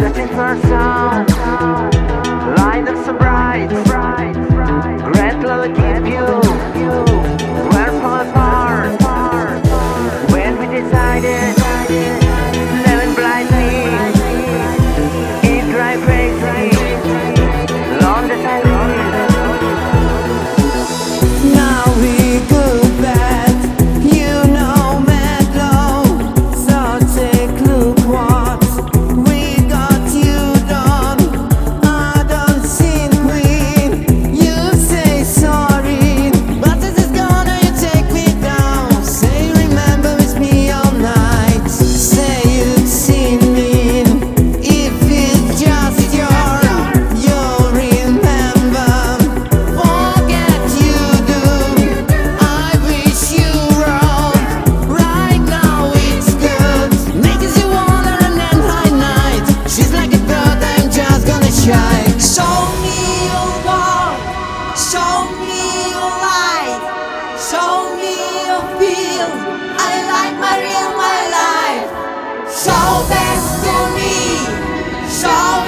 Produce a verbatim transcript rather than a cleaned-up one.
searching for a song, light up so bright, gratefully give you, we're fall apart. When we decided, living blindly, it drive crazy, long that I live. Now we go back, you know, mellow. So take look what we got you done. I don't see queen. You say sorry, but this is gonna you take me down. Say remember with me all night. Say you'd seen me if it's just your, you remember. Forget you do. I wish you wrong. Right now it's good. Makes you wanna run and high night. She's like a bird, I'm just gonna shy. Show me your walk. Show me your light. Show me your feel. I like my real, my life. Show best to me. Show